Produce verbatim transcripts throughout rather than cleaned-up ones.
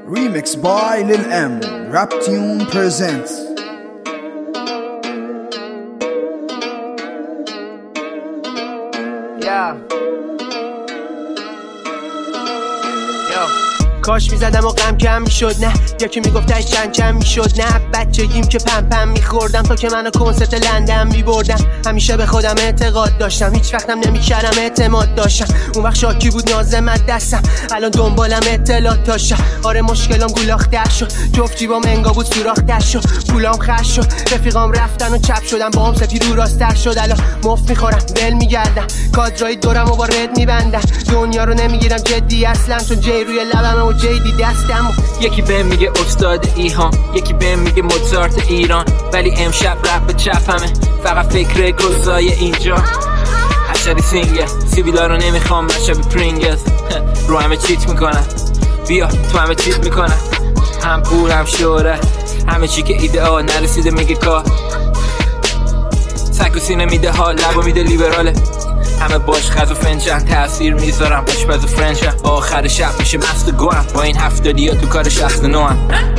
Remix by Lil M. Raptune presents. Yeah. Yo. کاش میزدم و غم کم میشد، نه یکی میگفتش چند چند میشد، نه بچگیم که پم پم میخوردم تا که منو کنسرت لندن میبردم. همیشه به خودم اعتقاد داشتم، هیچ وقتم نمیکردم اعتماد داشتم. اون وقت شاکی بود نازمت دستم، الان دنبالم اطلاعات داشتم. آره مشکلام گولاختر شد، جفت جیبام انگا بود سوراختر شد، پولام خرج شد، رفیقام رفتن و چپ شدم، با هم سفید رو راستر شد. الان مفت میخورم ول میگردم، کادرای دورم و با رد میبندم. دنیا رو نمیگیرم جدی اصلا، چون جی روی لبم و جیدی دستم. یکی بهم میگه استاد ایهان، یکی بهم میگه موزارت ایران، ولی امشب رپ چپمه، فقط فکر گزای اینجا. اشاری سینگل سیبیلا رو نمیخوام، من شبی پرینگلز رو همه چیت میکنن، بیا تو همه چیت میکنن، هم پول هم شهرت، همه چی که ایدئال نرسیده میگه کار. سگ و سینه میده حال، لبا میده لیبراله، همه باش خز و فنجان تأثیر میذارم، آشپز و فرنچم. آخر شب میشه مست گوام، با این هفتادی ها تو کار شخص نوام.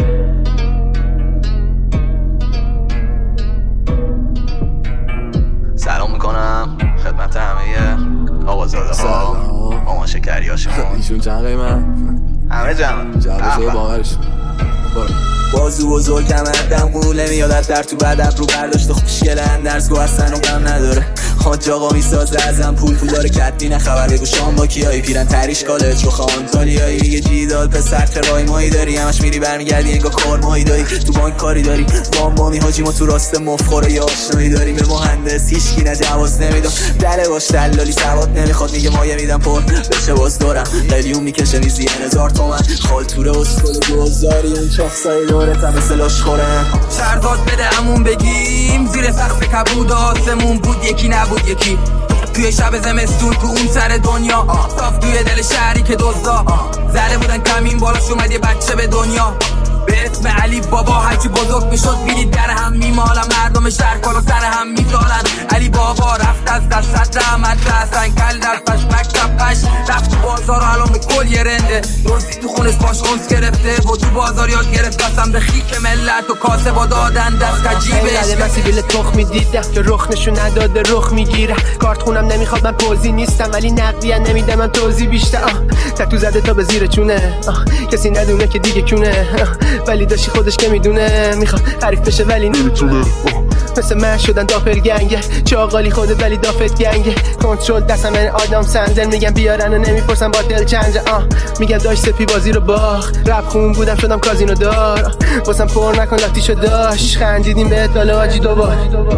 سلام میکنم خدمت همه آقازاده ها، مامان شکری ها شما. ایشون چند قیمت؟ همه جمع جوازه باورش بازو بزرگم اردم قوله میادت در تو بدم رو برداشته خوشگله اندرز گو هستن و غم نداره. حاج آقا میسازه ازم پول پول داره کتبی نه خبر بگو شام با کیایی پیرن تریش کاله چوخ آنتالیایی. یه جیدال پسر ترای مایی داری، همش میری برمیگردی انگا کار مایی داری، تو بانک کاری داری وام بامی حاجی ما تو راست مفخوره یا آشنایی داریم. به مهندس هیچکی نه جواز نمیدم، دله باش دلالی سواد نمیخواد، میگه مایه میدم پر بشه باز دارم قلیون میکشه میزی هزار تومن خال توره اسکل گذاری اون چاخسای دورت هم مثل لاش خورم. سرداد بده همون بگیم زیر سقف کبود آسمون بود یکی نبود یکی، توی شب زمستون تو اون سر دنیا، صاف توی دل شهری که دزدا زده بودن کمین بالاش اومد یه بچه به دنیا به اسم علی بابا. هرچی بزرگ میشد میدید در هم میمالن، مردم شهر کالا سر هم میزالن. علی بابا رفت از دست رحمت رسن کل در پش مکتب پش رفت تو بازار و الان به کل یه رنده روزی تو خونش باش اونس گرفته و تو بازار یاد گرفت قسم به خیک ملت و کاسه با دادن دست کجیبش. اینقدر من سیبیل تخ میدیدم که رخ نشون نداده رخ میگیره. کارت خونم نمیخواد من پوزی نیستم، ولی نقدیه نمیده من توضیح بیشتر. تتو زده تا به زیر چونه، کسی ندونه که دیگه کونه، ولی داشتی خودش که میدونه میخواد حریف بشه ولی نمیتونه. مثل من شدن داپل گنگه، چاقالی خودت ولی دافت گنگه. کنترل دستم من آدم سندل، میگم بیارن و نمیپرسن با دل چنجه. آه میگم داشت سپی بازی رو باخ، رپ خون بودم شدم کازینو دار، واسم پر نکن لاتیشو داشت خندیدیم به اطلاع آجی دوبار.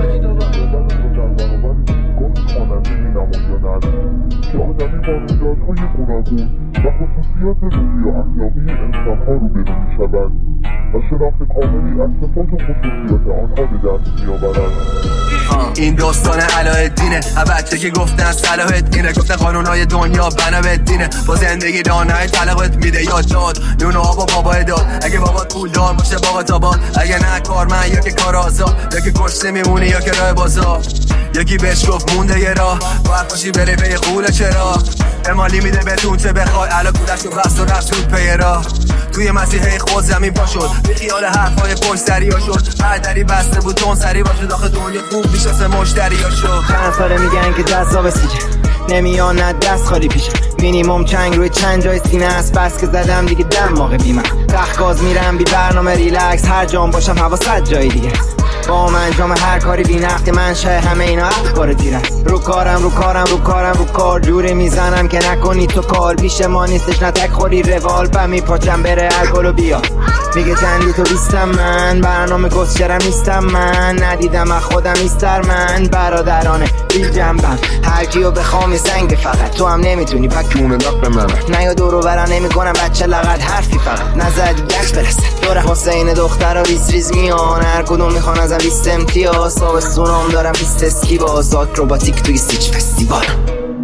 و خصوصیات روحی و اخلاقی انسانها رو برو میشوند و شناخت کاملی از صفات و خصوصیات آنها به دست میآورند. این داستان علاءالدینه، بچه که گفتن صلاح‌الدینه، گفته قانونهای دنیا بنا به دینه، با زندگی دانای طلقت میده یا جاد نون و آب و بابا داد. اگه بابا پولدار باشه بابا تابا، اگه نه کارمند یا که کار آزاد، یا که کشته میمونی یا که راه بازار. یکی بهش گفت مونده یه راه باید باشی بری به یه قوله چرا امالی میده بهتون چه بخوای، علا کودش و بست و رفت سود پی راه. توی مسیحه خود زمین پا شد، بی خیال حرفای پشت سریا شد، بردری بسته بود تون سری باشه داخل دنیا خوب میشناسه مشتریا شد. چند ساله میگن که جذاب سیگه نمیان نه دست خالی پیشم، مینیمم چنگ روی چند جای سینه است، بس که زدم دیگه دماغ بیمم، تخت گاز میرم بی برنامه ریلکس، هر جام باشم هوا صد جای دیگه با من انجام هر کاری بی نقد من شه همه اینا افکار تیرم. رو کارم رو کارم رو کارم رو کار جوری میزنم که نکنی تو کار پیش ما نیستش، نتک خوری روال و میپاچم بره الگلو بیا. میگه چندی تو بیستم من، برنامه کسچرم نیستم من، ندیدم از خودم ایستر من، برادرانه بی جنبم هر کیو بخوام زنگ فقط تو هم نمیتونی پکمونه نقل من نه یا دورو برا نمی کنم بچه لغت حرفی فقط نزدی گشت برسن دور حسین دختر و ریز ریز میان، هر کدوم میخوان ازم بیست امتیاز، تابستونام دارم بیست اسکی باز، آکروباتیک توی سیچ فستیوال.